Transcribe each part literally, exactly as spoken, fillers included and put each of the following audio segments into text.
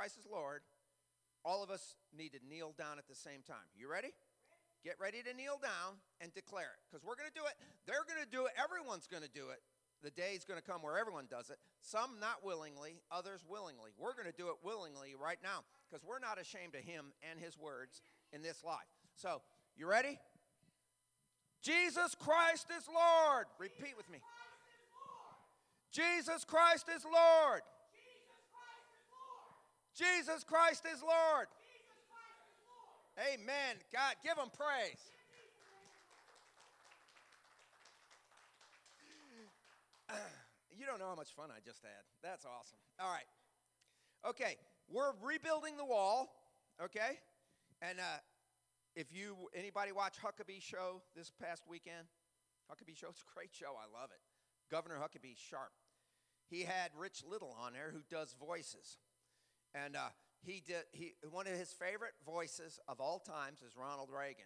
Christ is Lord, all of us need to kneel down at the same time. You ready? Get ready to kneel down and declare it, because we're going to do it. They're going to do it. Everyone's going to do it. The day is going to come where everyone does it. Some not willingly, others willingly. We're going to do it willingly right now, because we're not ashamed of him and his words in this life. So, you ready? Jesus Christ is Lord. Repeat with me. Jesus Christ is Lord. Jesus Christ is Lord. Amen. God, give him praise. You don't know how much fun I just had. That's awesome. All right. Okay, we're rebuilding the wall, okay? And uh, if you, anybody watch Huckabee show this past weekend? Huckabee show, it's a great show. I love it. Governor Huckabee Sharp. He had Rich Little on there who does voices. And uh, he did, he, one of his favorite voices of all times is Ronald Reagan.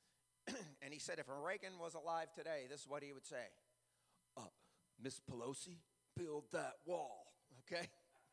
And he said if Reagan was alive today, this is what he would say. Uh, Miss Pelosi, build that wall, okay?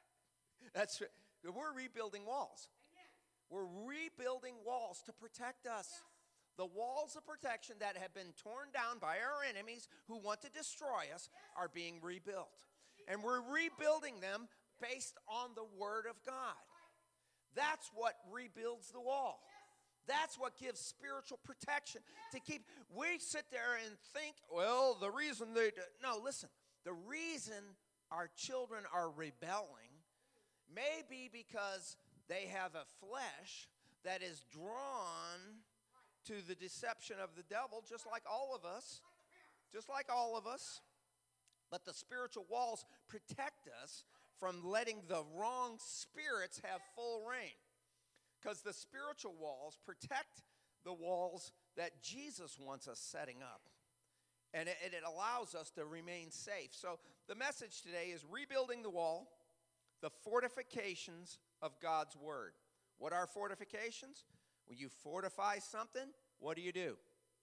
That's we're rebuilding walls. We're rebuilding walls to protect us. Yes. The walls of protection that have been torn down by our enemies who want to destroy us are being rebuilt. And we're rebuilding them based on the Word of God. That's what rebuilds the wall. That's what gives spiritual protection to keep. We sit there and think, well, the reason they do, no, listen. The reason our children are rebelling may be because they have a flesh that is drawn to the deception of the devil, just like all of us. Just like all of us. But the spiritual walls protect us from letting the wrong spirits have full reign. Because the spiritual walls protect the walls that Jesus wants us setting up. And it, it allows us to remain safe. So the message today is rebuilding the wall, the fortifications of God's Word. What are fortifications? When you fortify something, what do you do?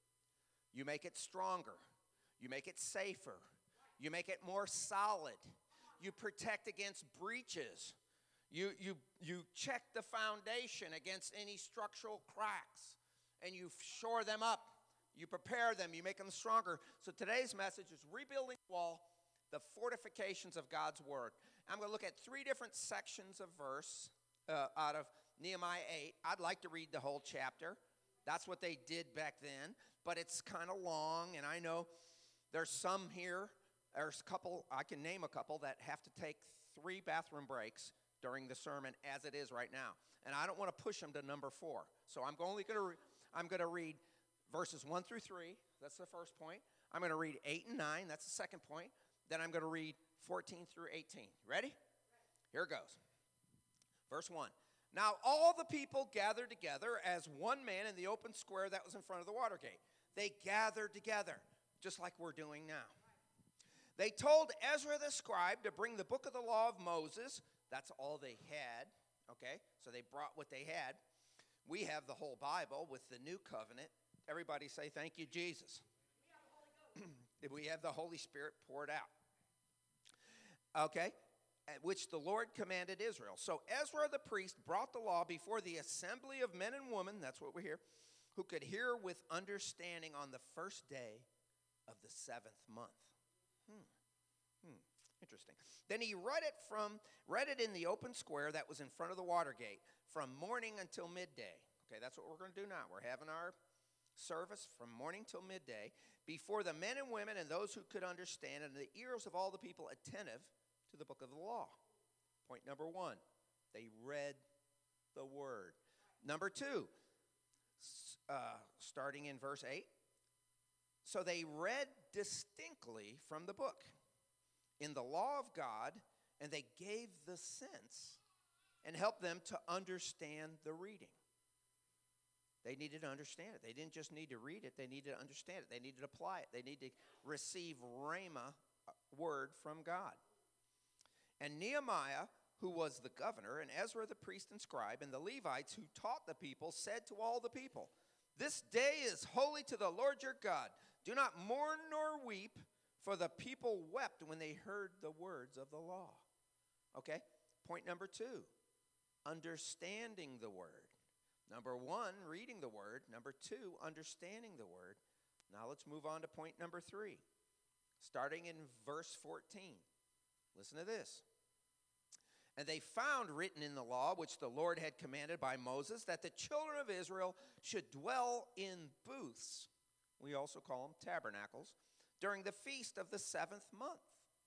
You make it stronger. You make it safer. You make it more solid. You protect against breaches. You, you, you check the foundation against any structural cracks. And you shore them up. You prepare them. You make them stronger. So today's message is rebuilding the wall, the fortifications of God's Word. I'm going to look at three different sections of verse uh, out of Nehemiah eight. I'd like to read the whole chapter. That's what they did back then. But it's kind of long, and I know there's some here. There's a couple, I can name a couple, that have to take three bathroom breaks during the sermon as it is right now. And I don't want to push them to number four. So I'm only going to re- I'm going to read verses one through three. That's the first point. I'm going to read eight and nine. That's the second point. Then I'm going to read fourteen through eighteen. Ready? Here it goes. Verse one. Now all the people gathered together as one man in the open square that was in front of the water gate. They gathered together, just like we're doing now. They told Ezra the scribe to bring the book of the law of Moses. That's all they had, okay? So they brought what they had. We have the whole Bible with the new covenant. Everybody say, thank you, Jesus. We have the Holy Spirit poured out. Okay? Which the Lord commanded Israel. So Ezra the priest brought the law before the assembly of men and women, that's what we hear, who could hear with understanding on the first day of the seventh month. Hmm. Hmm. Interesting. Then he read it from read it in the open square that was in front of the water gate from morning until midday. Okay, that's what we're going to do now. We're having our service from morning till midday before the men and women and those who could understand, and the ears of all the people attentive to the book of the law. Point number one, they read the word. Number two, uh, starting in verse eight, so they read distinctly from the book in the law of God, and they gave the sense and helped them to understand the reading. They needed to understand it. They didn't just need to read it. They needed to understand it. They needed to apply it. They needed to receive rhema, word from God. And Nehemiah, who was the governor, and Ezra the priest and scribe, and the Levites who taught the people, said to all the people, "This day is holy to the Lord your God. Do not mourn nor weep," for the people wept when they heard the words of the law. Okay, point number two, understanding the word. Number one, reading the word. Number two, understanding the word. Now let's move on to point number three, starting in verse fourteen. Listen to this. And they found written in the law, which the Lord had commanded by Moses, that the children of Israel should dwell in booths, we also call them tabernacles, during the feast of the seventh month.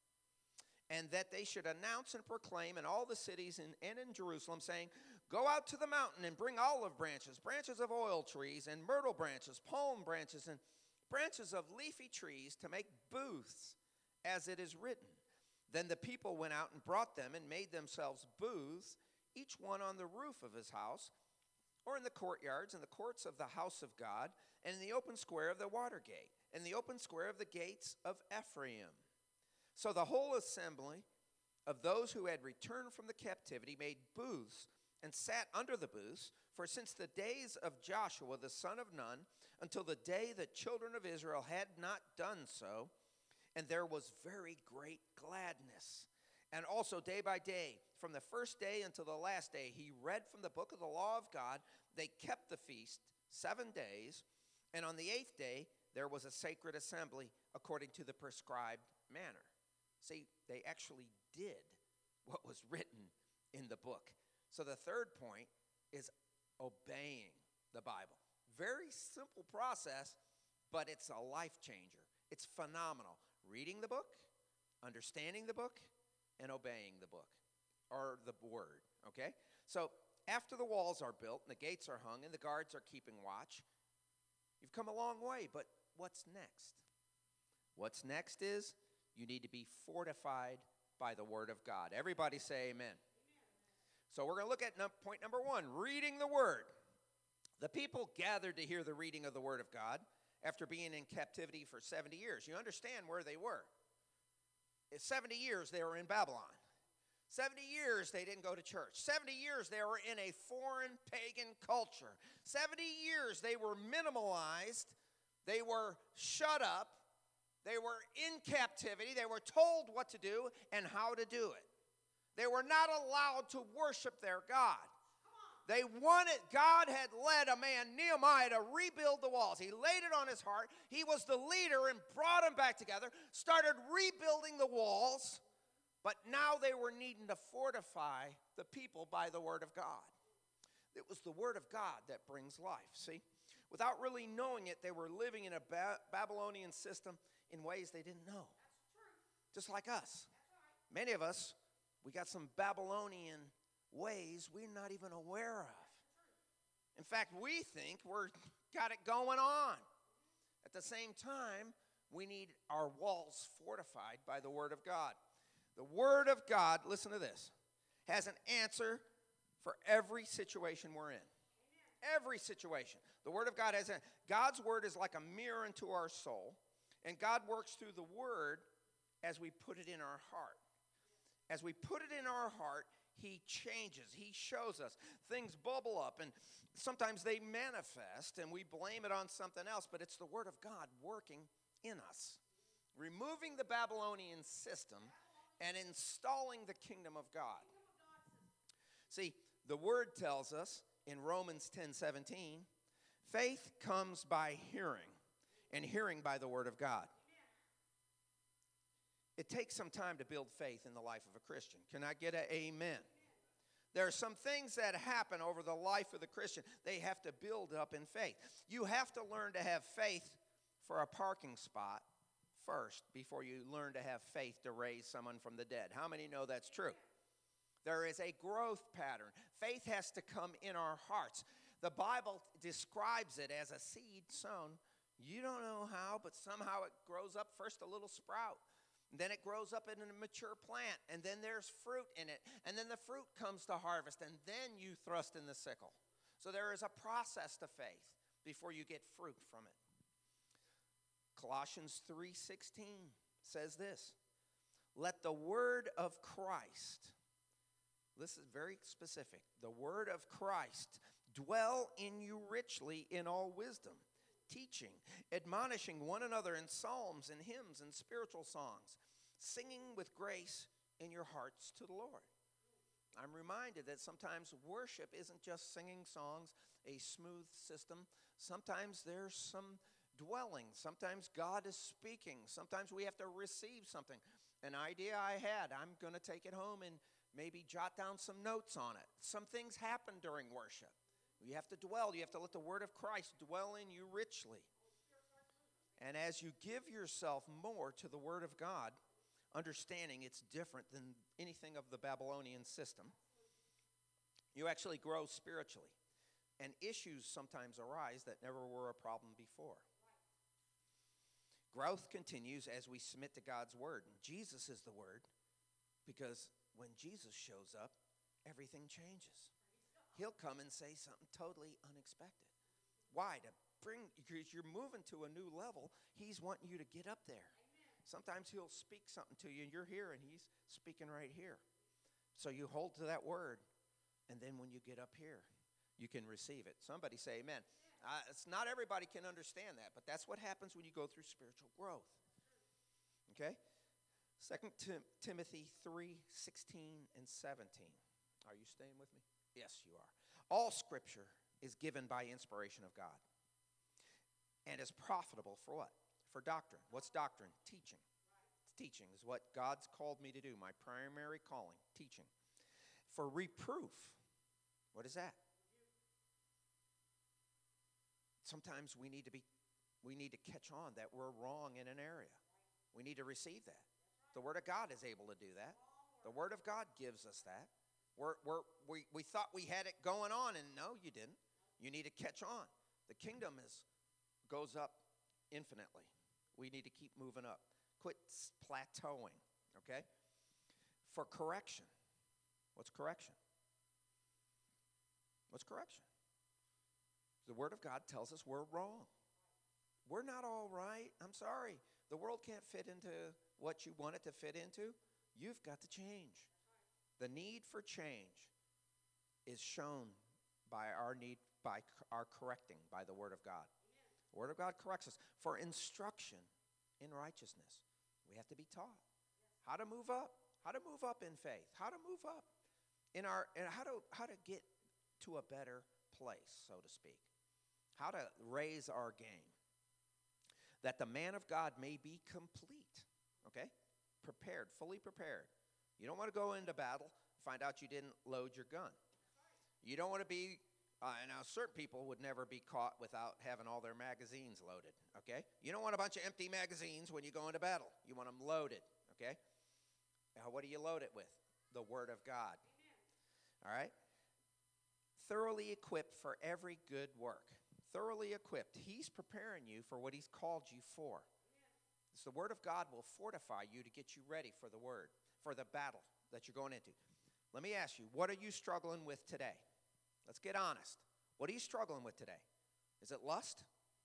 And that they should announce and proclaim in all the cities in, and in Jerusalem, saying, go out to the mountain and bring olive branches, branches of oil trees, and myrtle branches, palm branches, and branches of leafy trees to make booths, as it is written. Then the people went out and brought them and made themselves booths, each one on the roof of his house, or in the courtyards, in the courts of the house of God, and in the open square of the water gate, and the open square of the gates of Ephraim. So the whole assembly of those who had returned from the captivity made booths and sat under the booths, for since the days of Joshua the son of Nun, until the day the children of Israel had not done so, and there was very great gladness. And also day by day, from the first day until the last day, he read from the book of the law of God. They kept the feast seven days, and on the eighth day there was a sacred assembly according to the prescribed manner. See, they actually did what was written in the book. So the third point is obeying the Bible. Very simple process, but it's a life changer. It's phenomenal. Reading the book, understanding the book, and obeying the book, or the word, okay? So after the walls are built, and the gates are hung, and the guards are keeping watch, you've come a long way, but what's next? What's next is you need to be fortified by the word of God. Everybody say amen. Amen. So we're going to look at num- point number one, reading the word. The people gathered to hear the reading of the word of God after being in captivity for seventy years. You understand where they were. In seventy years they were in Babylon. seventy years they didn't go to church. seventy years they were in a foreign pagan culture. seventy years they were minimalized. They were shut up. They were in captivity. They were told what to do and how to do it. They were not allowed to worship their God. They wanted, God had led a man, Nehemiah, to rebuild the walls. He laid it on his heart. He was the leader and brought them back together, started rebuilding the walls, but now they were needing to fortify the people by the word of God. It was the word of God that brings life, see? Without really knowing it, they were living in a ba- Babylonian system in ways they didn't know. Just like us. Many of us, we got some Babylonian ways we're not even aware of. In fact, we think we're got it going on. At the same time, we need our walls fortified by the word of God. The word of God, listen to this, has an answer for every situation we're in. Every situation. The word of God has a, God's word is like a mirror into our soul, and God works through the word as we put it in our heart. As we put it in our heart, he changes. He shows us. Things bubble up, and sometimes they manifest, and we blame it on something else, but it's the word of God working in us, removing the Babylonian system and installing the kingdom of God. See, the word tells us in Romans ten seventeen, faith comes by hearing, and hearing by the word of God. It takes some time to build faith in the life of a Christian. Can I get an amen? There are some things that happen over the life of the Christian. They have to build up in faith. You have to learn to have faith for a parking spot first before you learn to have faith to raise someone from the dead. How many know that's true? There is a growth pattern. Faith has to come in our hearts. The Bible describes it as a seed sown. You don't know how, but somehow it grows up first a little sprout. Then it grows up in a mature plant, and then there's fruit in it. And then the fruit comes to harvest, and then you thrust in the sickle. So there is a process to faith before you get fruit from it. Colossians three sixteen says this, let the word of Christ, this is very specific, the word of Christ dwell in you richly in all wisdom, teaching, admonishing one another in psalms and hymns and spiritual songs, singing with grace in your hearts to the Lord. I'm reminded that sometimes worship isn't just singing songs, a smooth system. Sometimes there's some dwelling. Sometimes God is speaking. Sometimes we have to receive something. An idea I had, I'm going to take it home and maybe jot down some notes on it. Some things happen during worship. You have to dwell. You have to let the word of Christ dwell in you richly. And as you give yourself more to the word of God, understanding it's different than anything of the Babylonian system, you actually grow spiritually. And issues sometimes arise that never were a problem before. Growth continues as we submit to God's word. And Jesus is the word, because when Jesus shows up, everything changes. He'll come and say something totally unexpected. Why? To bring, because you're moving to a new level. He's wanting you to get up there. Sometimes he'll speak something to you, and you're here, and he's speaking right here. So you hold to that word, and then when you get up here, you can receive it. Somebody say amen. Uh, it's not everybody can understand that, but that's what happens when you go through spiritual growth. Okay? Second Tim- Timothy three, sixteen and seventeen. Are you staying with me? Yes, you are. All Scripture is given by inspiration of God and is profitable for what? For doctrine. What's doctrine? Teaching. Teaching is what God's called me to do, my primary calling, teaching. For reproof. What is that? Sometimes we need to be, we need to catch on that we're wrong in an area. We need to receive that. The Word of God is able to do that. The Word of God gives us that. We're, we're, we, we thought we had it going on, and no, you didn't. You need to catch on. The kingdom is goes up infinitely. We need to keep moving up. Quit plateauing, okay? For correction. What's correction? What's correction? The Word of God tells us we're wrong. We're not all right. I'm sorry. The world can't fit into what you want it to fit into. You've got to change. The need for change is shown by our need, by our correcting by the Word of God. The Word of God corrects us for instruction in righteousness. We have to be taught how to move up, how to move up in faith, how to move up in our, and how to how to get to a better place, so to speak. How to raise our game, that the man of God may be complete, okay? Prepared, fully prepared. You don't want to go into battle, find out you didn't load your gun. You don't want to be, uh, now certain people would never be caught without having all their magazines loaded, okay? You don't want a bunch of empty magazines when you go into battle. You want them loaded, okay? Now, what do you load it with? The Word of God. Amen. All right? Thoroughly equipped for every good work. Thoroughly equipped. He's preparing you for what he's called you for. It's the Word of God will fortify you to get you ready for the Word, for the battle that you're going into. Let me ask you, what are you struggling with today? Let's get honest. What are you struggling with today? Is it lust?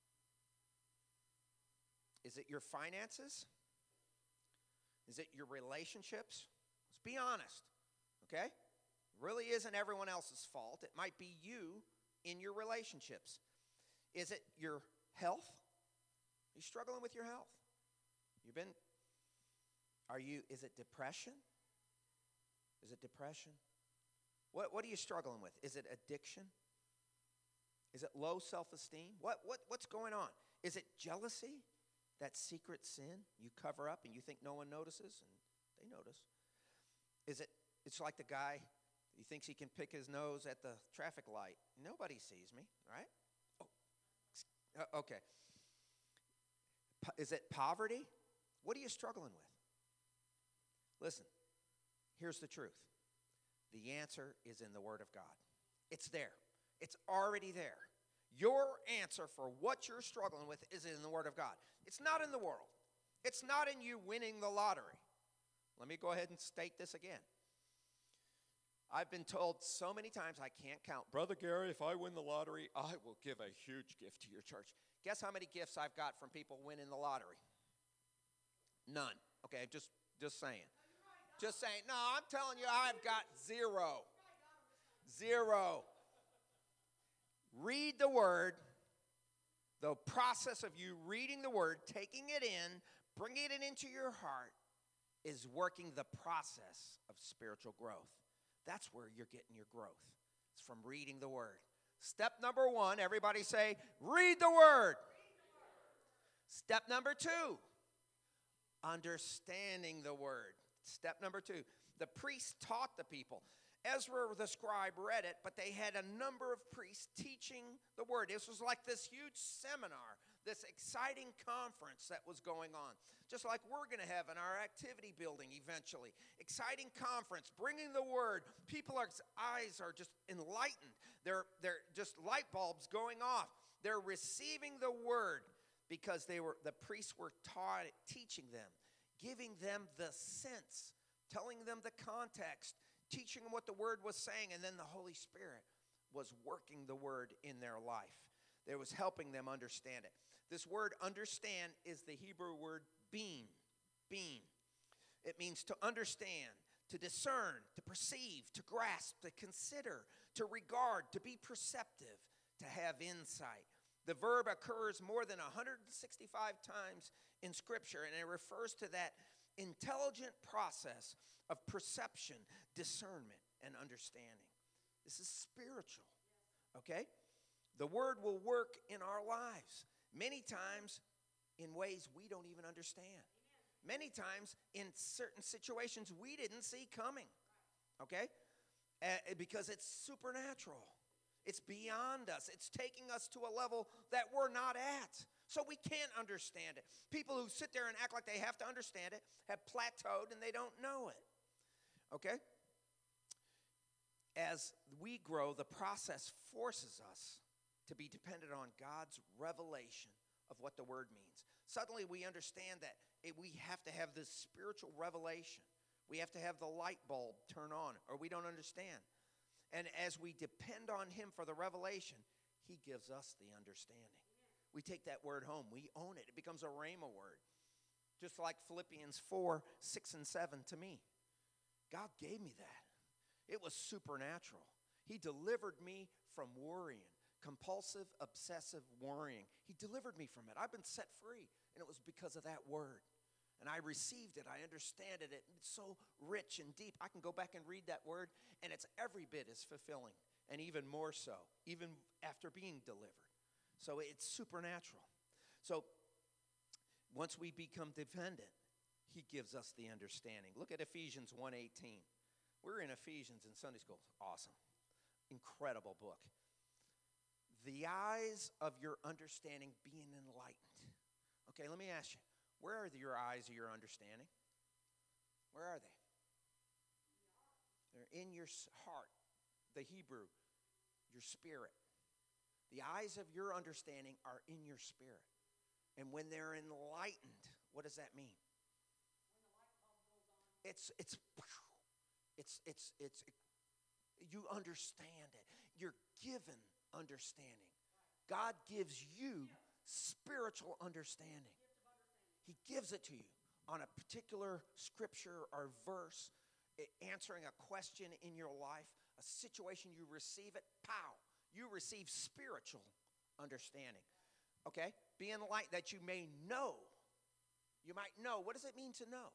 Is it your finances? Is it your relationships? Let's be honest, okay? It really isn't everyone else's fault. It might be you in your relationships. Is it your health? Are you struggling with your health? You've been, are you, is it depression? Is it depression? What, what are you struggling with? Is it addiction? Is it low self-esteem? What, what, what's going on? Is it jealousy? That secret sin you cover up and you think no one notices, and they notice. Is it, it's like the guy, he thinks he can pick his nose at the traffic light. Nobody sees me, right? Oh, okay. Is it poverty? What are you struggling with? Listen, here's the truth. The answer is in the Word of God. It's there. It's already there. Your answer for what you're struggling with is in the Word of God. It's not in the world. It's not in you winning the lottery. Let me go ahead and state this again. I've been told so many times I can't count. Brother Gary, if I win the lottery, I will give a huge gift to your church. Guess how many gifts I've got from people winning the lottery? None. Okay, just, just saying. Just saying. No, I'm telling you, I've got zero. Zero. Read the Word. The process of you reading the Word, taking it in, bringing it into your heart, is working the process of spiritual growth. That's where you're getting your growth. It's from reading the Word. Step number one, everybody say, read the Word. Step number two, understanding the Word. Step number two, the priests taught the people. Ezra the scribe read it, but they had a number of priests teaching the Word. This was like this huge seminar, this exciting conference that was going on, just like we're going to have in our activity building eventually. Exciting conference, bringing the Word. People's eyes are just enlightened. They're, they're just light bulbs going off. They're receiving the Word because they were the priests were taught, teaching them, giving them the sense, telling them the context, teaching them what the Word was saying, and then the Holy Spirit was working the Word in their life. It was helping them understand it. This word understand is the Hebrew word bean. Bean. It means to understand, to discern, to perceive, to grasp, to consider, to regard, to be perceptive, to have insight. The verb occurs more than one hundred sixty-five times in Scripture, and it refers to that intelligent process of perception, discernment, and understanding. This is spiritual, okay? The Word will work in our lives, many times in ways we don't even understand. Many times in certain situations we didn't see coming, okay? Uh, because it's supernatural. It's beyond us. It's taking us to a level that we're not at. So we can't understand it. People who sit there and act like they have to understand it have plateaued and they don't know it. Okay? As we grow, the process forces us to be dependent on God's revelation of what the Word means. Suddenly we understand that it, we have to have this spiritual revelation. We have to have the light bulb turn on, or we don't understand. And as we depend on Him for the revelation, He gives us the understanding. We take that word home. We own it. It becomes a rhema word. Just like Philippians four, six, and seven to me. God gave me that. It was supernatural. He delivered me from worrying, compulsive, obsessive worrying. He delivered me from it. I've been set free, and it was because of that word. And I received it. I understand it. It's so rich and deep. I can go back and read that word, and it's every bit as fulfilling, and even more so, even after being delivered. So it's supernatural. So once we become dependent, He gives us the understanding. Look at Ephesians one eighteen. We're in Ephesians in Sunday school. Awesome. Incredible book. The eyes of your understanding being enlightened. Okay, let me ask you. Where are your eyes of your understanding? Where are they? They're in your heart, the Hebrew, your spirit. The eyes of your understanding are in your spirit. And when they're enlightened, what does that mean? It's, it's, it's, it's, it's, you understand it. You're given understanding. God gives you spiritual understanding. He gives it to you on a particular scripture or verse, answering a question in your life, a situation, you receive it, pow, you receive spiritual understanding. Okay? Be enlightened that you may know. You might know. What does it mean to know?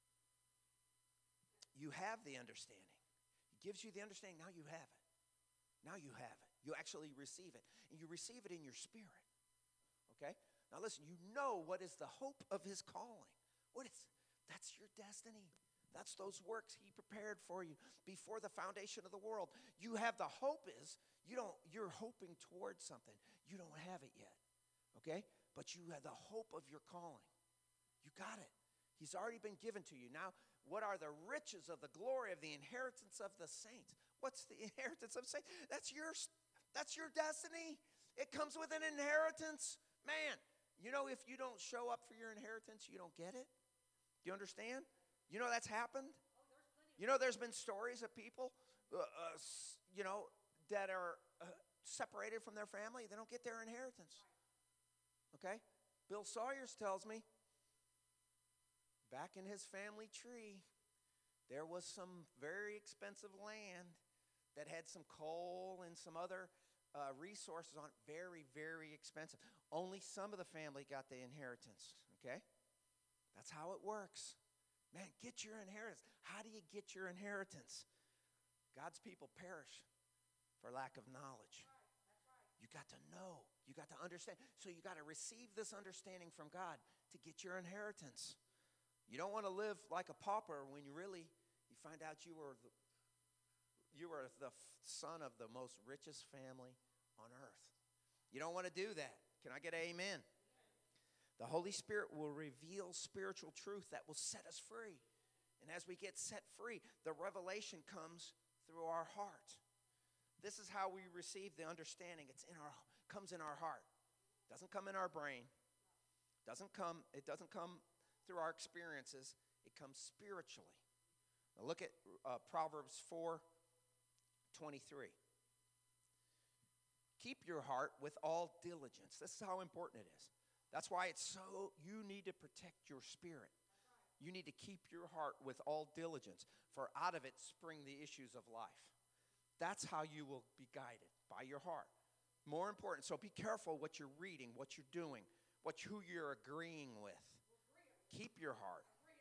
You have the understanding. He gives you the understanding. Now you have it. Now you have it. You actually receive it. And you receive it in your spirit. Okay? Now listen, you know what is the hope of His calling. What is, that's your destiny. That's those works He prepared for you before the foundation of the world. You have the hope is, you don't, you're hoping towards something. You don't have it yet. Okay? But you have the hope of your calling. You got it. He's already been given to you. Now, what are the riches of the glory of the inheritance of the saints? What's the inheritance of saints? That's your, that's your destiny. It comes with an inheritance. Man, you know, if you don't show up for your inheritance, you don't get it. Do you understand? You know that's happened? You know there's been stories of people, uh, uh, you know, that are uh, separated from their family. They don't get their inheritance. Okay? Bill Sawyers tells me, back in his family tree, there was some very expensive land that had some coal and some other Uh, resources on it, very, very expensive. Only some of the family got the inheritance, okay? That's how it works. Man, get your inheritance. How do you get your inheritance? God's people perish for lack of knowledge. You got to know. You got to understand. So you got to receive this understanding from God to get your inheritance. You don't want to live like a pauper when you really, you find out you were the, you were the son of the most richest family on earth. You don't want to do that. Can I get an amen? The Holy Spirit will reveal spiritual truth that will set us free. And as we get set free, the revelation comes through our heart. This is how we receive the understanding. It's in our comes in our heart. Doesn't come in our brain. Doesn't come, it doesn't come through our experiences. It comes spiritually. Now look at uh, Proverbs four twenty-three. Keep your heart with all diligence. This is how important it is. That's why it's so, you need to protect your spirit. You need to keep your heart with all diligence, for out of it spring the issues of life. That's how you will be guided, by your heart. More important, so be careful what you're reading, what you're doing, what who you're agreeing with. Keep your heart.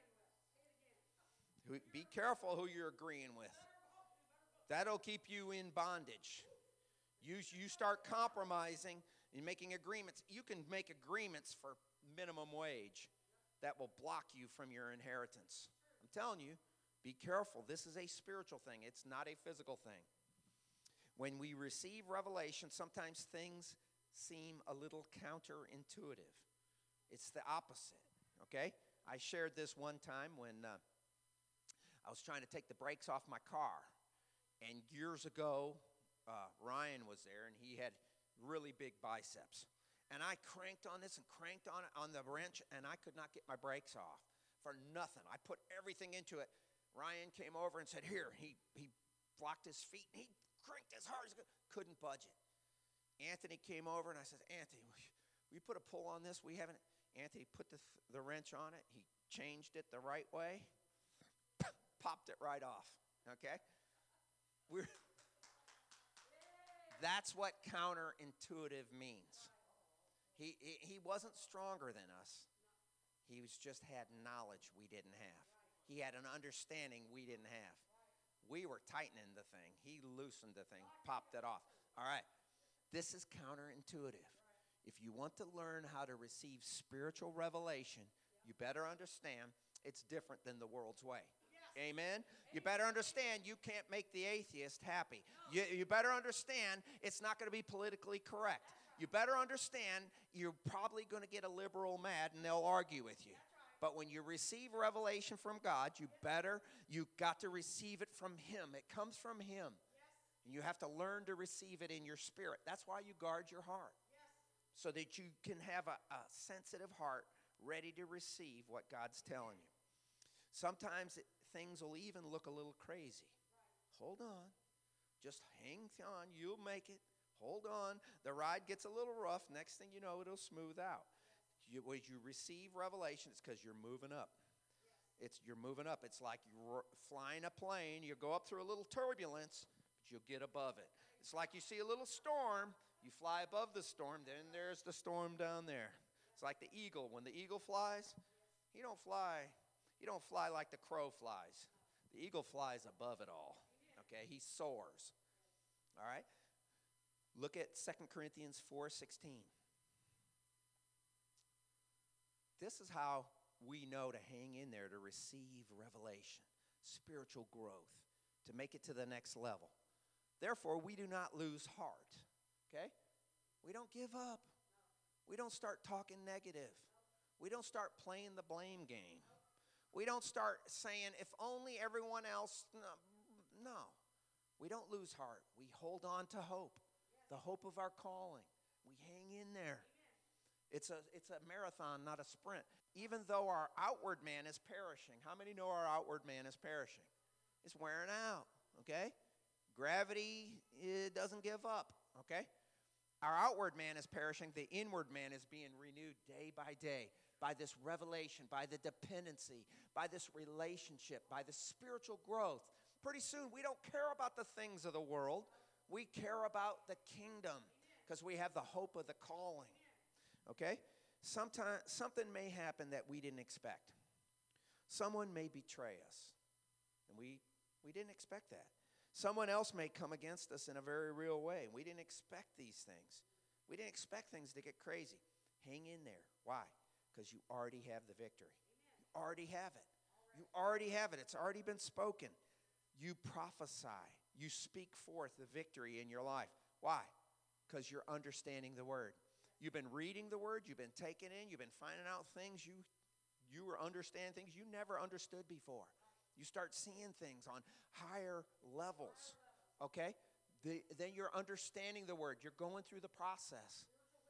Be careful who you're agreeing with. That'll keep you in bondage. You, you start compromising and making agreements. You can make agreements for minimum wage that will block you from your inheritance. I'm telling you, be careful. This is a spiritual thing. It's not a physical thing. When we receive revelation, sometimes things seem a little counterintuitive. It's the opposite, okay? I shared this one time when uh, I was trying to take the brakes off my car. And years ago, uh, Ryan was there, and he had really big biceps. And I cranked on this and cranked on it on the wrench, and I could not get my brakes off for nothing. I put everything into it. Ryan came over and said, here. He, he blocked his feet, and he cranked as hard as he could. Couldn't budge it. Anthony came over, and I said, Anthony, we put a pull on this. We haven't. Anthony put the, the wrench on it. He changed it the right way. Popped it right off, okay? We're, that's what counterintuitive means. He, he, he wasn't stronger than us. He was just had knowledge we didn't have. He had an understanding we didn't have. We were tightening the thing. He loosened the thing, popped it off. All right. This is counterintuitive. If you want to learn how to receive spiritual revelation, you better understand it's different than the world's way. Amen? You better understand you can't make the atheist happy. You, you better understand it's not going to be politically correct. You better understand you're probably going to get a liberal mad and they'll argue with you. But when you receive revelation from God, you better, you got to receive it from Him. It comes from Him. And you have to learn to receive it in your spirit. That's why you guard your heart. So that you can have a, a sensitive heart ready to receive what God's telling you. Sometimes it, things will even look a little crazy. Hold on. Just hang on. You'll make it. Hold on. The ride gets a little rough. Next thing you know, it'll smooth out. You, when you receive revelation, it's because you're moving up. It's you're moving up. It's like you're flying a plane. You go up through a little turbulence, but you'll get above it. It's like you see a little storm. You fly above the storm. Then there's the storm down there. It's like the eagle. When the eagle flies, he don't fly. He don't fly like the crow flies. The eagle flies above it all. Okay, he soars. All right. Look at Second Corinthians four sixteen. This is how we know to hang in there to receive revelation, spiritual growth, to make it to the next level. Therefore, we do not lose heart, okay? We don't give up. We don't start talking negative. We don't start playing the blame game. We don't start saying, if only everyone else, no. no. We don't lose heart. We hold on to hope, the hope of our calling. We hang in there. It's a, it's a marathon, not a sprint. Even though our outward man is perishing. How many know our outward man is perishing? It's wearing out, okay? Gravity, it doesn't give up, okay? Our outward man is perishing. The inward man is being renewed day by day by this revelation, by the dependency, by this relationship, by the spiritual growth. Pretty soon, we don't care about the things of the world. We care about the kingdom because we have the hope of the calling. Okay? Sometimes something may happen that we didn't expect. Someone may betray us. And we we didn't expect that. Someone else may come against us in a very real way. We didn't expect these things. We didn't expect things to get crazy. Hang in there. Why? Because you already have the victory. You already have it. You already have it. It's already been spoken. You prophesy. You speak forth the victory in your life. Why? Because you're understanding the word. You've been reading the word. You've been taking in. You've been finding out things. You, you are understanding things you never understood before. You start seeing things on higher levels. Okay? The, then you're understanding the word. You're going through the process.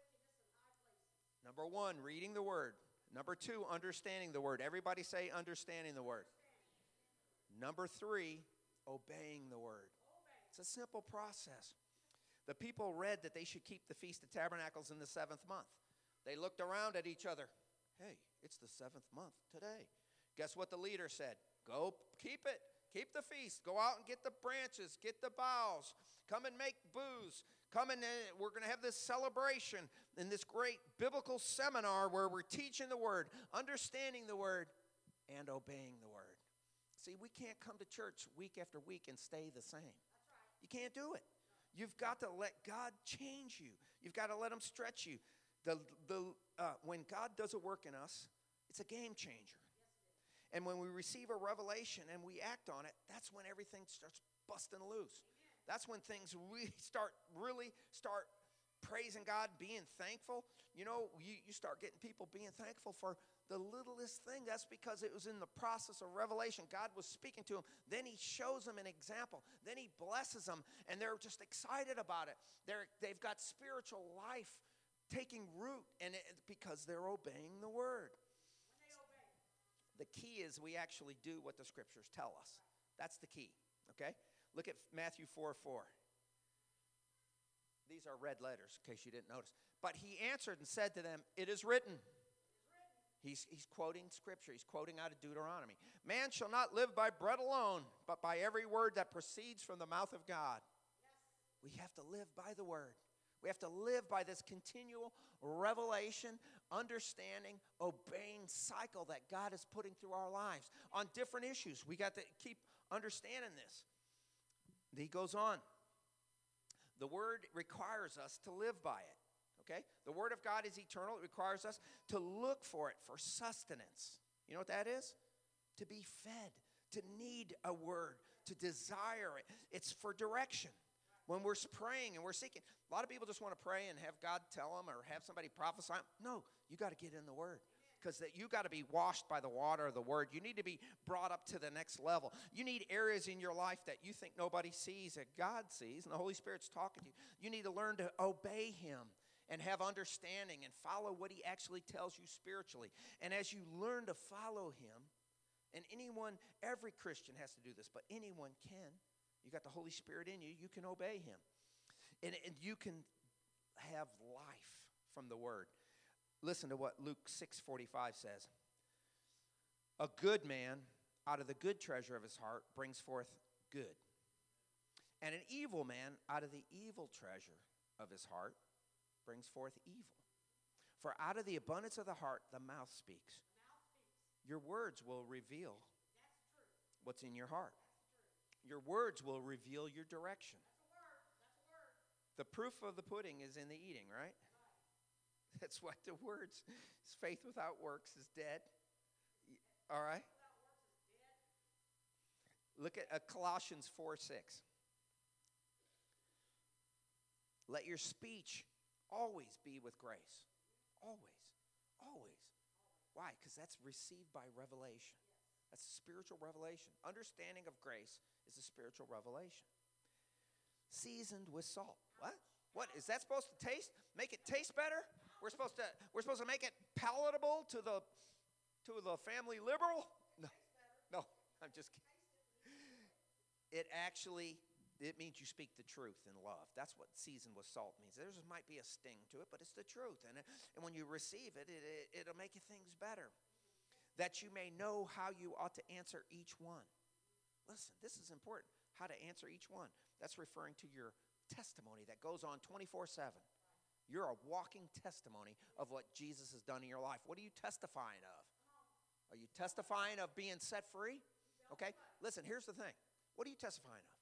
Number one, reading the word. Number two, understanding the word. Everybody say understanding the word. Number three, obeying the word. It's a simple process. The people read that they should keep the Feast of Tabernacles in the seventh month. They looked around at each other. Hey, it's the seventh month today. Guess what the leader said? Go keep it. Keep the feast. Go out and get the branches. Get the boughs. Come and make booths. Come and uh, we're going to have this celebration in this great biblical seminar where we're teaching the word, understanding the word, and obeying the word. See, we can't come to church week after week and stay the same. You can't do it. You've got to let God change you. You've got to let him stretch you. The, the, uh, when God does a work in us, it's a game changer. And when we receive a revelation and we act on it, that's when everything starts busting loose. That's when things we start really start praising God, being thankful. You know, you, you start getting people being thankful for the littlest thing. That's because it was in the process of revelation. God was speaking to them. Then he shows them an example. Then he blesses them, and they're just excited about it. They're, they've got spiritual life taking root, and it, because they're obeying the word. The key is we actually do what the scriptures tell us. That's the key, okay? Look at Matthew four four. These are red letters, in case you didn't notice. But he answered and said to them, it is written. He's, he's quoting scripture. He's quoting out of Deuteronomy. Man shall not live by bread alone, but by every word that proceeds from the mouth of God. Yes. We have to live by the word. We have to live by this continual revelation, understanding, obeying cycle that God is putting through our lives on different issues. We got to keep understanding this. He goes on. The word requires us to live by it. Okay? The word of God is eternal. It requires us to look for it for sustenance. You know what that is? To be fed, to need a word, to desire it. It's for direction. When we're praying and we're seeking, a lot of people just want to pray and have God tell them or have somebody prophesy. No, you got to get in the word. Because you got to be washed by the water of the word. You need to be brought up to the next level. You need areas in your life that you think nobody sees, that God sees, and the Holy Spirit's talking to you. You need to learn to obey him and have understanding and follow what he actually tells you spiritually. And as you learn to follow him, and anyone, every Christian has to do this, but anyone can. You got the Holy Spirit in you. You can obey him. And, and you can have life from the word. Listen to what Luke six forty-five says. A good man out of the good treasure of his heart brings forth good. And an evil man out of the evil treasure of his heart brings forth evil. For out of the abundance of the heart, the mouth speaks. Your words will reveal what's in your heart. Your words will reveal your direction. The proof of the pudding is in the eating, right? That's what the words, faith without works is dead. All right? Look at uh, Colossians four six. Let your speech always be with grace. Always. Always. Why? Because that's received by revelation. That's a spiritual revelation. Understanding of grace is a spiritual revelation. Seasoned with salt. What? What? Is that supposed to taste? Make it taste better? We're supposed to we're supposed to make it palatable to the to the family liberal? No. No, I'm just kidding. It actually it means you speak the truth in love. That's what seasoned with salt means. There might be a sting to it, but it's the truth. And, and when you receive it, it, it, it'll make things better. That you may know how you ought to answer each one. Listen, this is important. How to answer each one. That's referring to your testimony that goes on twenty-four seven. You're a walking testimony of what Jesus has done in your life. What are you testifying of? Are you testifying of being set free? Okay, listen, here's the thing. What are you testifying of?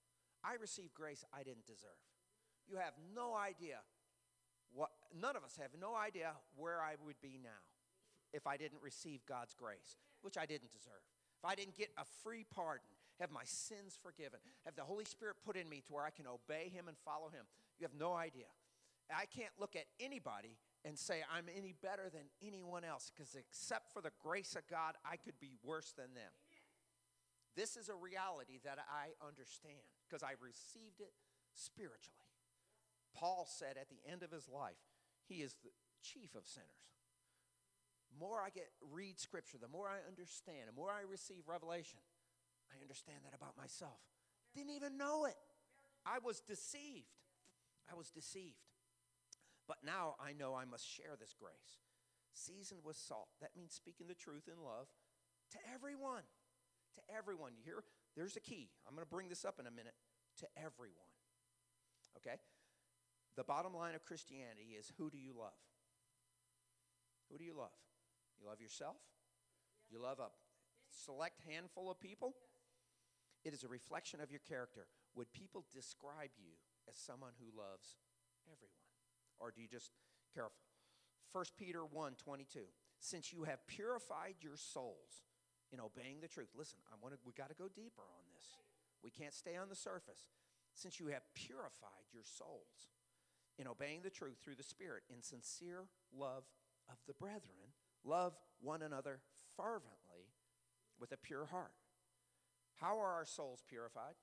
I received grace I didn't deserve. You have no idea what, none of us have no idea where I would be now if I didn't receive God's grace, which I didn't deserve. If I didn't get a free pardon, have my sins forgiven, have the Holy Spirit put in me to where I can obey him and follow him, you have no idea. I can't look at anybody and say I'm any better than anyone else, because except for the grace of God, I could be worse than them. This is a reality that I understand because I received it spiritually. Paul said at the end of his life, he is the chief of sinners. The more I get read Scripture, the more I understand, the more I receive revelation, I understand that about myself. Didn't even know it. I was deceived. I was deceived. But now I know I must share this grace. Seasoned with salt. That means speaking the truth in love to everyone. To everyone. You hear? There's a key. I'm going to bring this up in a minute. To everyone. Okay? The bottom line of Christianity is, who do you love? Who do you love? You love yourself? You love a select handful of people? It is a reflection of your character. Would people describe you as someone who loves everyone? Or do you just, careful. First Peter one twenty-two. Since you have purified your souls in obeying the truth. Listen, I want to, we got to go deeper on this. We can't stay on the surface. Since you have purified your souls in obeying the truth through the Spirit, in sincere love of the brethren, love one another fervently with a pure heart. How are our souls purified?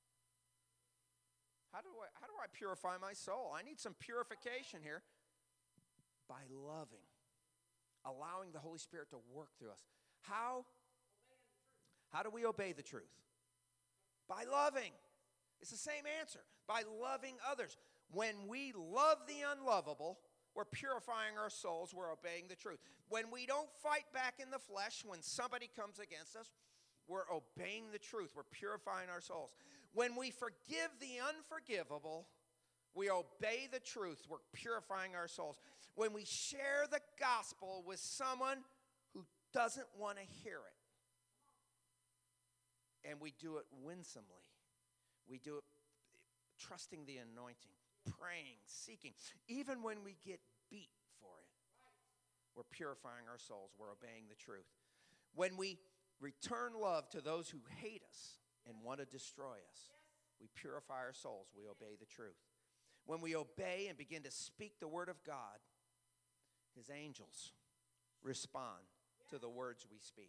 How do I, how do I purify my soul? I need some purification here. By loving, allowing the Holy Spirit to work through us. How? How do we obey the truth? By loving. It's the same answer. By loving others. When we love the unlovable, we're purifying our souls, we're obeying the truth. When we don't fight back in the flesh, when somebody comes against us, we're obeying the truth, we're purifying our souls. When we forgive the unforgivable, we obey the truth, we're purifying our souls. When we share the gospel with someone who doesn't want to hear it, and we do it winsomely, we do it trusting the anointing, praying, seeking. Even when we get beat for it, we're purifying our souls. We're obeying the truth. When we return love to those who hate us and want to destroy us, we purify our souls. We obey the truth. When we obey and begin to speak the word of God, his angels respond to the words we speak.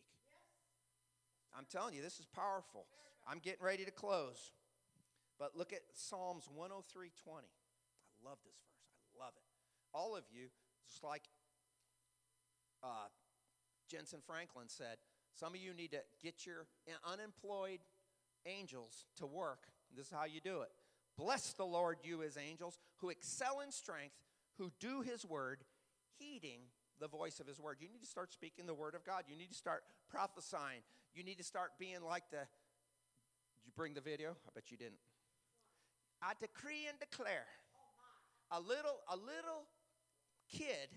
I'm telling you, this is powerful. I'm getting ready to close. But look at Psalms one oh three twenty. I love this verse. I love it. All of you, just like uh, Jensen Franklin said, some of you need to get your unemployed angels to work. This is how you do it. Bless the Lord, you his angels, who excel in strength, who do his word, heeding the voice of his word. You need to start speaking the word of God. You need to start prophesying. You need to start being like the, did you bring the video? I bet you didn't. I decree and declare. A little, a little kid,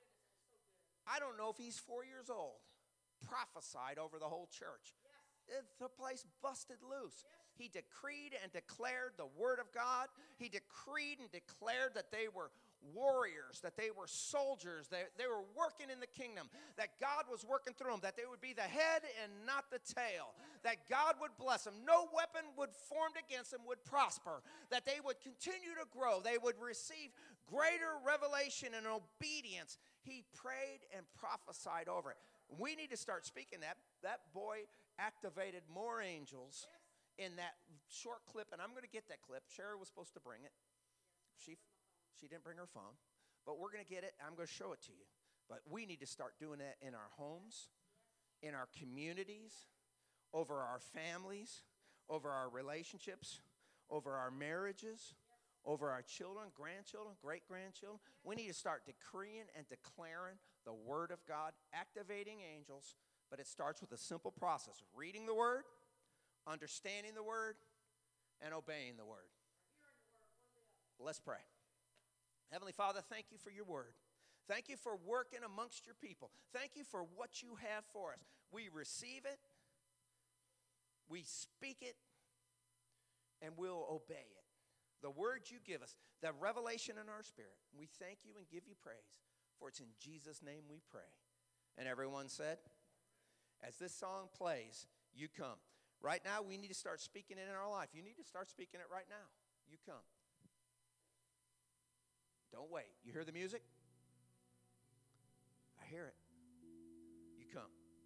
I don't know if he's four years old, prophesied over the whole church. It, the place busted loose. He decreed and declared the word of God. He decreed and declared that they were warriors, that they were soldiers, that they were working in the kingdom, that God was working through them, that they would be the head and not the tail, that God would bless them. No weapon would formed against them would prosper, that they would continue to grow. They would receive greater revelation and obedience. He prayed and prophesied over it. We need to start speaking that. That boy activated more angels in that short clip, and I'm going to get that clip. Sherry was supposed to bring it. She she didn't bring her phone, but we're going to get it. I'm going to show it to you. But we need to start doing that in our homes, in our communities, over our families, over our relationships, over our marriages, over our children, grandchildren, great-grandchildren. We need to start decreeing and declaring the word of God, activating angels, but it starts with a simple process of reading the word, understanding the word, and obeying the word. Let's pray. Heavenly Father, thank you for your word. Thank you for working amongst your people. Thank you for what you have for us. We receive it. We speak it. and we'll obey it. The word you give us, the revelation in our spirit. We thank you and give you praise, for it's in Jesus' name we pray. And everyone said, as this song plays, you come. Right now, we need to start speaking it in our life. You need to start speaking it right now. You come. Don't wait. You hear the music? I hear it. You come.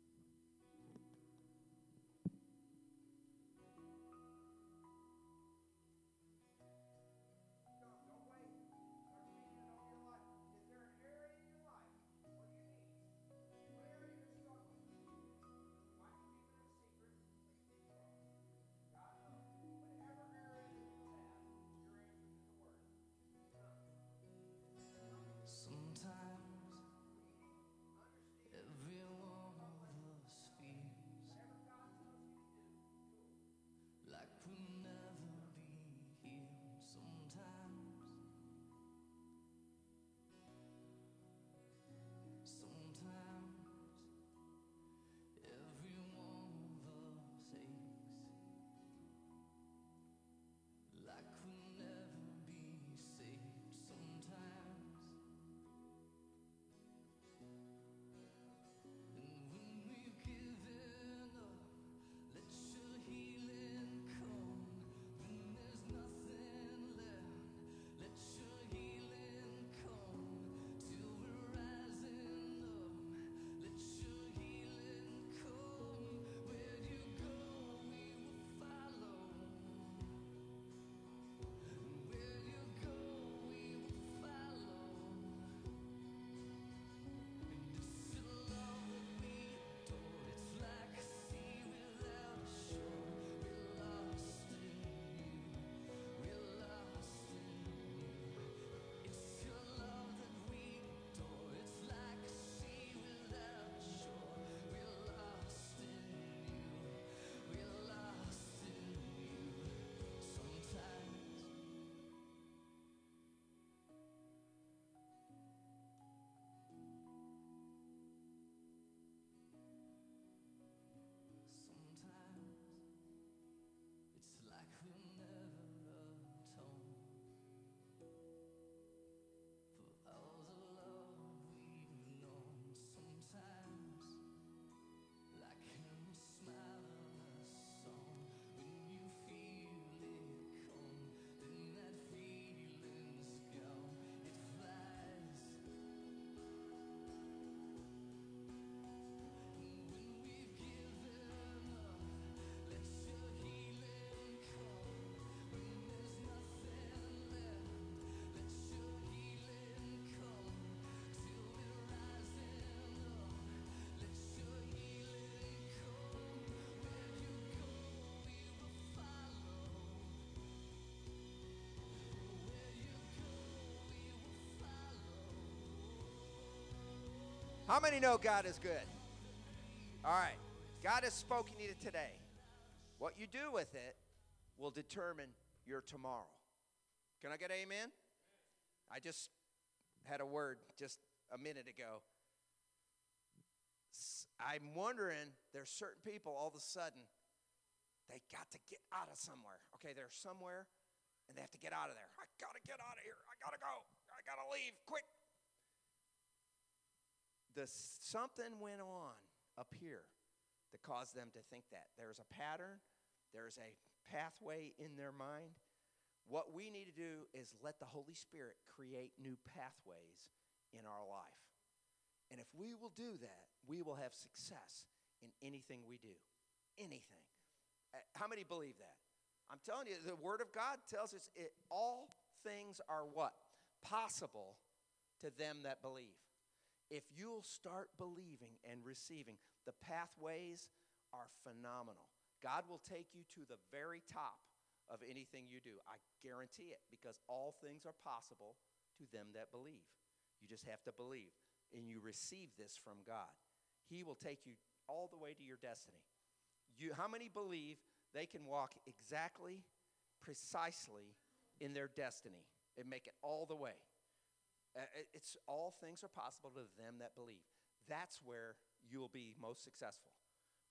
How many know God is good? All right. God has spoken to you today. What you do with it will determine your tomorrow. Can I get an amen? I just had a word just a minute ago. I'm wondering, there's certain people all of a sudden, they got to get out of somewhere. Okay, they're somewhere, and they have to get out of there. I got to get out of here. I got to go. I got to leave quick. The, something went on up here that caused them to think that. There's a pattern. There's a pathway in their mind. What we need to do is let the Holy Spirit create new pathways in our life. And if we will do that, we will have success in anything we do. Anything. Uh, How many believe that? I'm telling you, the Word of God tells us it, all things are what? Possible to them that believe. If you'll start believing and receiving, the pathways are phenomenal. God will take you to the very top of anything you do. I guarantee it, because all things are possible to them that believe. You just have to believe, and you receive this from God. He will take you all the way to your destiny. You, how many believe they can walk exactly, precisely in their destiny and make it all the way? Uh, it's all things are possible to them that believe. That's where you'll be most successful.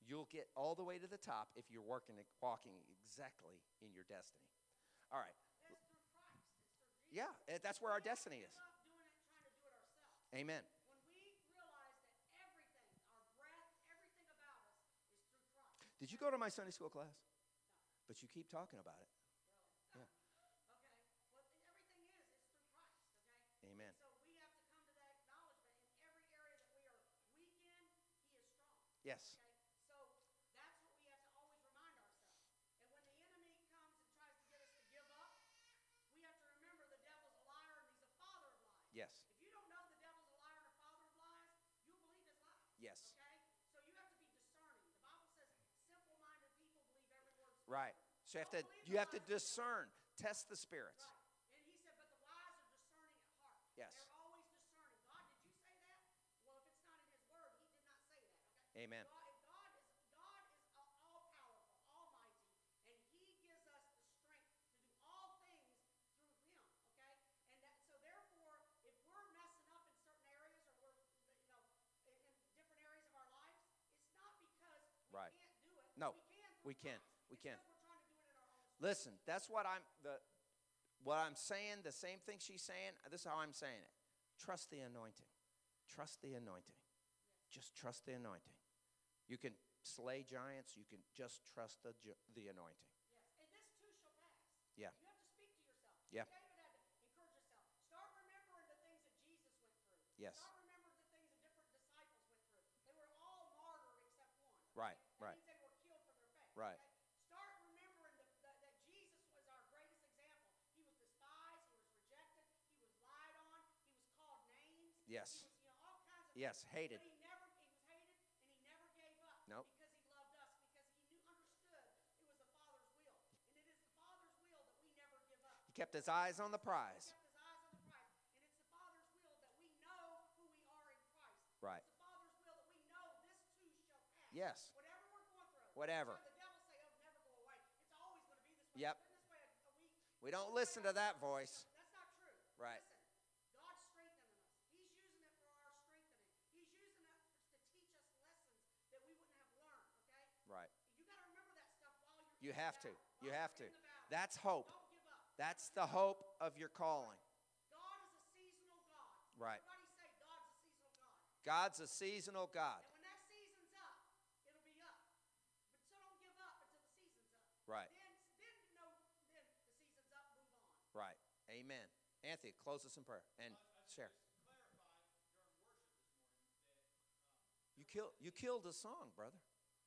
You'll get all the way to the top if you're working, walking exactly in your destiny. All right. It's through Christ. It's through Jesus. Yeah, eh, that's where our We have to destiny give is. up doing it, trying to do it ourselves. Amen. When we realize that everything, our breath, everything about us is through Christ. Did you go to my Sunday school class? No. But you keep talking about it. Really? Yeah. Okay. Well, everything is, it's through Christ, okay? Amen. So we have to come to that acknowledgement in every area that we are weak in, he is strong. Yes. Okay? So that's what we have to always remind ourselves. And when the enemy comes and tries to get us to give up, we have to remember the devil's a liar and he's a father of lies. Yes. If you don't know the devil's a liar and a father of lies, you'll believe his lies. Yes. Okay? So you have to be discerning. The Bible says simple-minded people believe every word spoken. Right. So you have to Don't believe you the have to lies of the devil. discern, test the spirits. Right. And he said, but the wise are discerning at heart. Yes. They're always discerning. God, did you say that? Well, if it's not in his word, he did not say that. Okay. Amen. God, God is God is all powerful, almighty, and he gives us the strength to do all things through him. Okay. And that, so therefore, if we're messing up in certain areas, or we're you know in, in different areas of our lives, it's not because we Right. can't do it. No, we can. we can. Christ. We It's can. because we're trying to do it in our own strength. Listen, that's what I'm the what I'm saying, the same thing she's saying, this is how I'm saying it. Trust the anointing. Trust the anointing. Just trust the anointing. You can slay giants, you can just trust the ju- the anointing. Yes, and this too shall pass. Yeah. You have to speak to yourself. Yeah. David had to encourage yourself. Start remembering the things that Jesus went through. Yes. Start remembering the things that different disciples went through. They were all martyred except one. Okay? Right, That right. means they were killed for their faith. Right. Okay? Start remembering the, the, that Jesus was our greatest example. He was despised. He was rejected. He was lied on. He was called names. Yes. He was, you know, all kinds of Yes, things. hated. But he never, he was hated, and he never gave up. Nope. Because he loved us, because he knew, understood it was the Father's will. And it is the Father's will that we never give up. He kept his eyes on the He prize. kept his eyes on the prize. And it's the Father's will that we know who we are in Christ. Right. It's the Father's will that we know this too shall pass. Yes. Whatever we're going through. Whatever. The devil say, oh, never go away. It's always going to be this way. Yep. It's been this way a, a week. We don't listen to that voice. That's not true. Right. Listen, God's strengthening us. He's using it for our strengthening. He's using it to teach us lessons that we wouldn't have learned, okay? Right. You got to remember that stuff while you're You in the have to. battle. You While have you're to. in the battle. That's hope. Don't give up. That's the hope of your calling. God is a seasonal God. Right. Everybody say God's a seasonal God. God's a seasonal God. And when that season's up, it'll be up. But so don't give up until the season's up. Right. Then, then you know, then the season's up, move on. Right. Amen. Anthony, close us in prayer and share. You killed you killed a song, brother.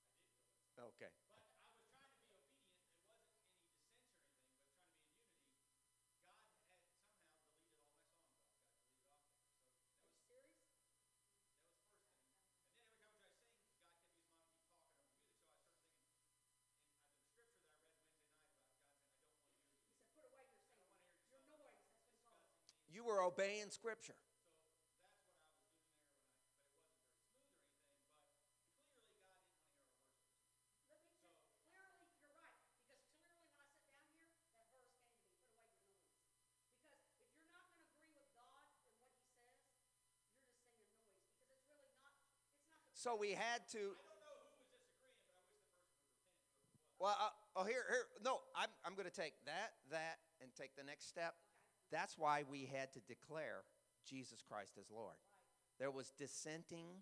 Okay. But I was trying to be obedient. It wasn't any dissension or anything, but trying to be in unity. God had somehow deleted all my songs off. Got deleted off there. So that Are was you serious? that was the first thing. And then every time I try to sing, God kept using mom to keep talking over the music. So I started singing. And uh, the scripture that I read Wednesday night about God saying, "I don't want to hear you." He said, put away your singing. want to hear your Your song. noise. That's what he called it. You were obeying scripture. So that's what I was doing there when I, but it wasn't very smooth or anything. But clearly, God didn't want to hear our worship. Let me So- clearly, you're right. Because clearly, when I sat down here, that verse came to me. Put away your noise. Because if you're not going to agree with God and what He says, you're just singing noise. Because it's really not. It's not. The So we had to. I don't know who was disagreeing, but I wish the person would repent. Whoever it was. Well, uh, oh, here, here. No, I'm, I'm going to take that, that, and take the next step. That's why we had to declare Jesus Christ as Lord. There was dissenting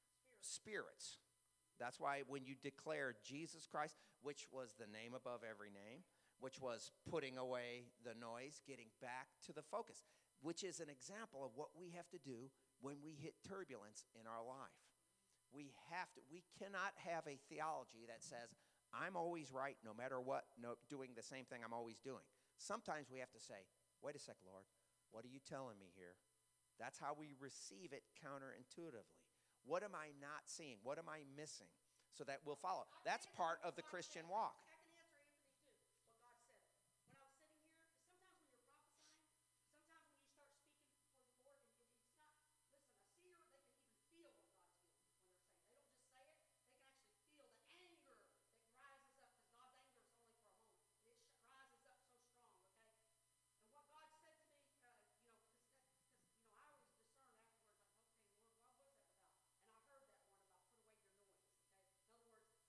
spirits. That's why when you declare Jesus Christ, which was the name above every name, which was putting away the noise, getting back to the focus, which is an example of what we have to do when we hit turbulence in our life. We have to, we cannot have a theology that says, I'm always right no matter what, no, doing the same thing I'm always doing. Sometimes we have to say, wait a sec, Lord, what are you telling me here? That's how we receive it counterintuitively. What am I not seeing? What am I missing? So that we'll follow. That's part of the Christian walk. I can answer Anthony too. What God said. When I was sitting here, sometimes when you're prophesying, sometimes when you start speaking for the Lord, and it's not. Listen, a seer, they can even feel what God's feeling when they're saying. They don't just say it; they can actually feel the anger that rises up, because God's anger is only for a moment. It sh- rises up so strong. Okay. And what God said to me, uh, you know, because you know, I always discern afterwards. Like, okay, Lord, what was that about? And I heard that one about put away your noise. Okay. In other words,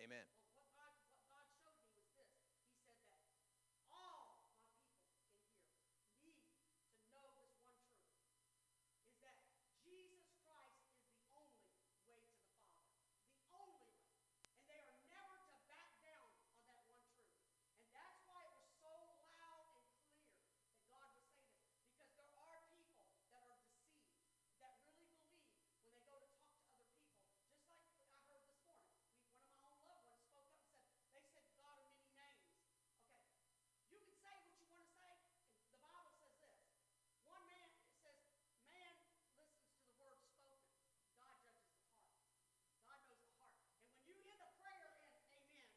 Amen. Well, what God, what God showed me was this. He said that all my people in here need to know this one truth, is that Jesus Christ is the only way to the Father. The only way. And they are never to back down on that one truth. And that's why it was so loud and clear that God was saying it. Because there are people that are deceived, that really believe when they go to talk to other people. Just like I heard this morning. We, one of my own loved ones spoke up and said, they said God of many names. Okay, you can say what you want to say, and the Bible says this. One man, it says, man listens to the word spoken. God judges the heart. God knows the heart. And when you end a prayer in amen,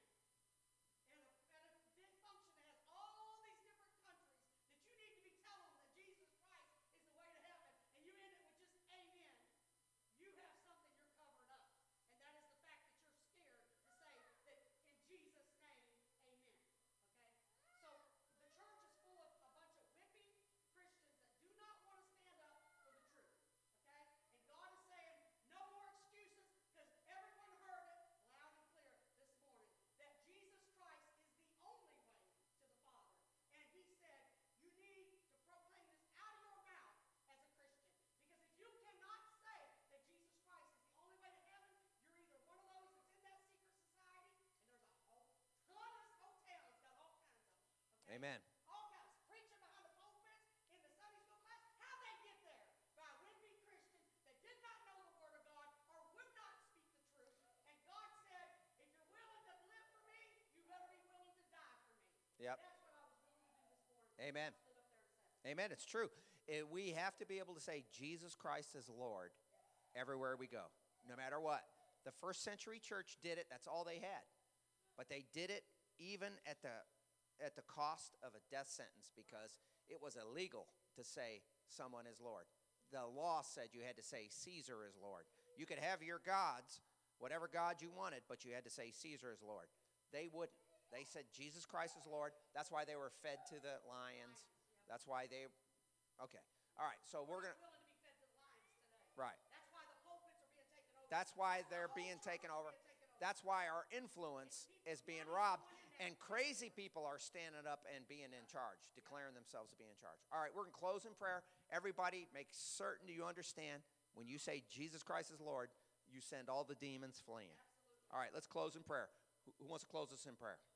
and a, and a big function that has all these different countries that you need to be telling them that Jesus Christ is the way to heaven, and you end it with just amen, you have something you're covering up. And that is the fact that you're scared to say that in Jesus' name, amen. Okay? So the church is full of a bunch of wimpy Christians that do not want to stand up for the truth. Okay? And God is saying, no more excuses, because everyone heard it loud and clear this morning that Jesus Christ is the only way to the Father. And he said, you need to proclaim this out of your mouth as a Christian. Because if you cannot say that Jesus Christ is the only way to heaven, you're either one of those that's in that secret society, and there's a whole ton of hotels, got all kinds of them. Okay? Amen. All kinds, preaching behind the pulpits in the Sunday school class. How'd they get there? By wimpy Christians that did not know the Word of God or would not speak the truth. And God said, if you're willing to live for me, you better be willing to die for me. Yep. That's what I was willing to do this morning. Amen. I stood up there and said it. Amen. It's true. Eh, we have to be able to say Jesus Christ is Lord everywhere we go, no matter what. The first century church did it. That's all they had. But they did it even at the at the cost of a death sentence because it was illegal to say someone is Lord. The law said you had to say Caesar is Lord. You could have your gods, whatever god you wanted, but you had to say Caesar is Lord. They wouldn't. They said Jesus Christ is Lord. That's why they were fed to the lions. That's why they, okay. All right, so we're We're going to, not willing to be fed to the lions today. right. That's why the pulpits are being taken over. That's why the they're whole being church taken is over. being taken over. That's why our influence is being robbed. And crazy people are standing up and being in charge, declaring themselves to be in charge. All right, we're going to close in prayer. Everybody, make certain you understand when you say Jesus Christ is Lord, you send all the demons fleeing. Absolutely. All right, let's close in prayer. Who, who wants to close us in prayer?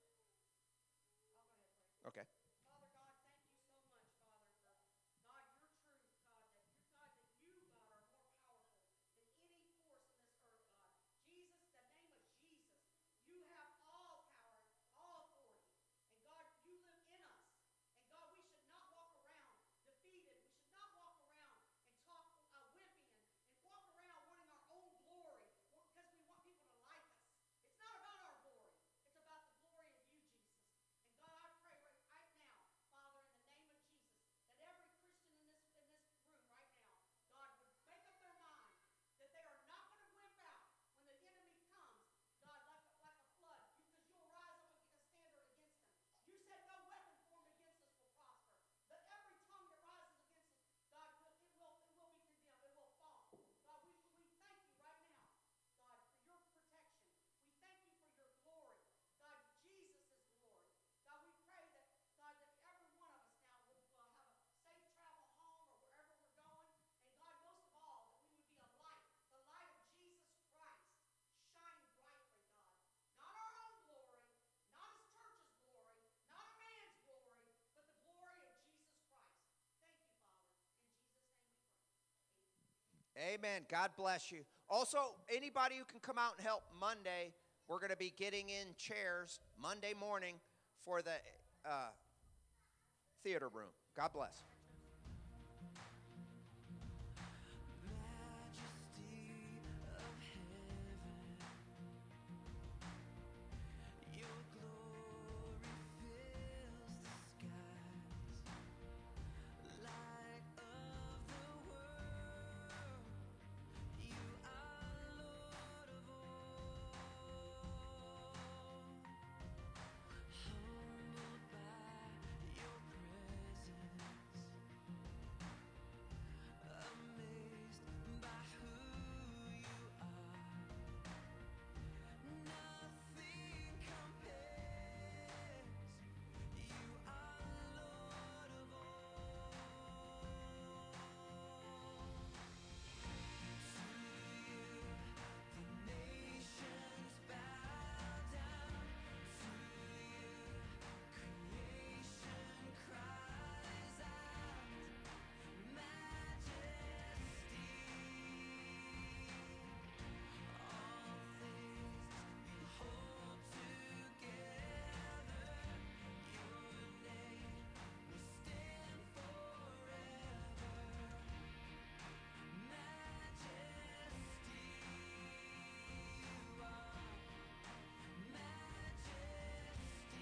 I'll go ahead and pray. Okay. Father God, thank you so much, Father, for God, your truth, God, that you, God, that you, God, are more powerful than any force in this earth, God. Jesus, the name of Jesus, you have all power, all authority. And God, you live in us. And God, we should not walk around defeated. We should not walk around and talk uh, wimpy and, and walk around wanting our own glory because we want people to like us. It's not about our glory. It's about the glory of you, Jesus. And God, I pray right, right now, Father, in the name of Jesus, that every Christian in this in this room right now, God, would make up their mind that they are not going to wimp out when the enemy comes, God, like a, like a flood, because you'll rise up a standard against them. You said no weapon formed against us will prosper. That every tongue that rises against us, God, will, it will it will be condemned. It will fall. God, we, we thank you right now, God, for your protection. We thank you for your glory. God, Jesus is Lord. God, we pray that, God, that every one of us now will, will have a safe travel home or wherever we're going. And God, most of all, that we would be a light, the light of Jesus Christ, shining brightly, God. Not our own glory, not his church's glory, not a man's glory, but the glory of Jesus Christ. Thank you, Father. In Jesus' name we pray. Amen. Amen. God bless you. Also, anybody who can come out and help Monday, we're going to be getting in chairs Monday morning for the uh, theater room. God bless.